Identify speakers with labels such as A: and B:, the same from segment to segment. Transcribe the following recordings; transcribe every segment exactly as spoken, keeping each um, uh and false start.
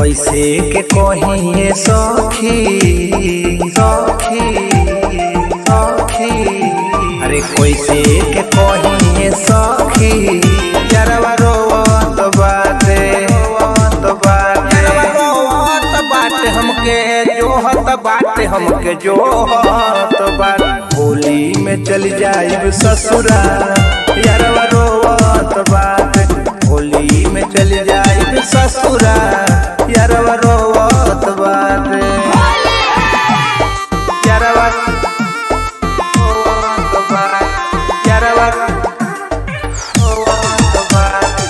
A: कैसे के कहिए सखी सखी सखी अरे कैसे के कहिए सखी यारवा रोवत बाटे रोवत बाटे रोवत बाटे हमके जोहत बाटे हमके जोहत बाटे होली में चल जाइब ससुरा यारवा रोवत बाटे होली में चल जाइब ससुरा यारवा रोवत बाटे यारवा रोवत बाटे यारवा रोवत बाटे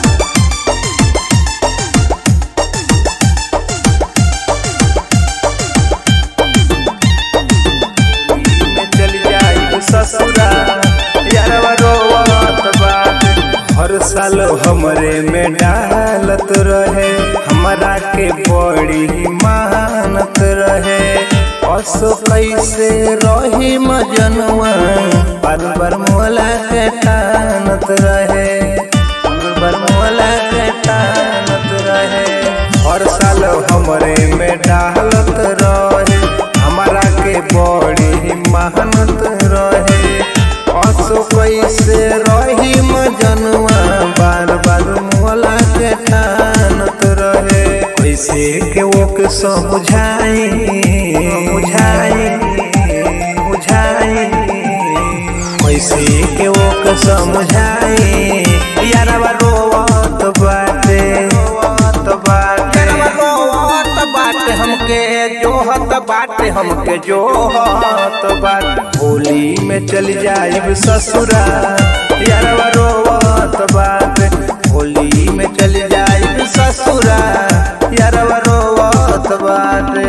A: होली में चल जाइब ससुरा यारवा रोवत बाटे हर साल हमरे में डालत रहे हमरा के बड़ी मानत रहे असो कैसे रही मजनुआ बार बार मोला के तानत रहे बार मोला के तानत रहे हर साल हमरे में डालत रहे हमरा के बड़ी मानत रहे असो कैसे रही मजनुआ बार बार मोला के ठानत रहे कैसे के वो के समझाई बुझाई बुझाई कैसे के वो के समझाई यारवा रोवत बाटे रोवत बाटे यारवा रोवत बाटे हमके जोहत बाटे हमके जोहत बाटे होली में चल जाइब ससुरा यारवा रोवत बाटे होली में चल जाइब ससुरा यारवा रोवत बाटे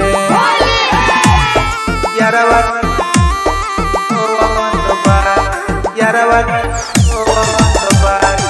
A: यारवा रोवत बाटे यारवा रोवत बाटे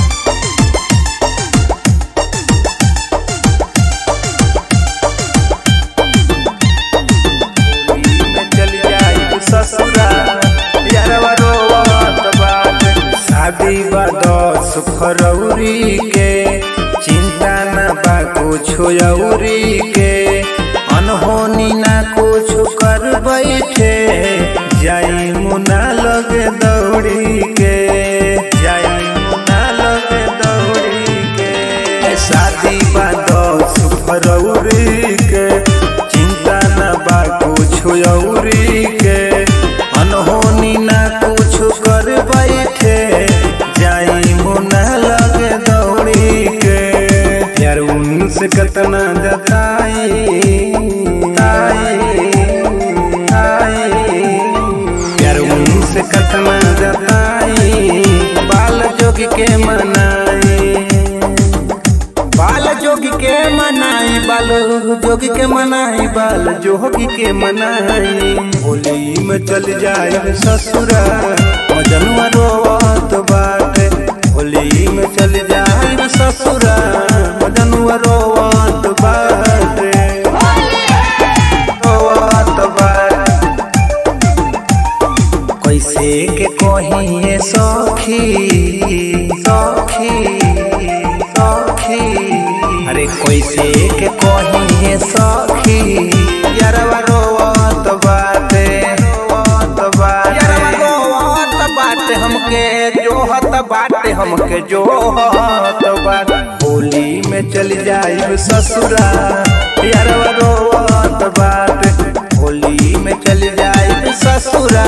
A: ससुरा यारवा रोवत बाटे शादी बा दस फरवरी के चिंता न बा कुछ औरी के अनहोनी ना कुछ कर बैठे जाई मुना लगे दौड़ी के जाई मुना लगे दौड़ी के शादी बा दस फरवरी के चिंता न बा कुछ औरी के अनहोनी ना कुछ कर बैठे जाई मुना लगे दौड़ी के यार उनसे कतना जताई यार उनसे कतना जताई बाल जोगी के मनाई बाल जोगी के मनाई बाल जोगी के मनाई बाल जोगी के मनाई होली में चल जाए ससुरा मजनुआ रोवत बाटे होली में चल जाए ससुरा मजनुआ रोवत बाटे रोवत बाटे कैसे के कहिए सखी सखी सखी अरे कैसे के कहिए सखी यारवा रोवत बाटे रोवत बाटे यारवा रोवत बाटे हमके जोहत बाटे हमके जोहत बाटे होली में चल जाइब ससुरा यारवा रोवत बाटे होली में चल जाइब ससुरा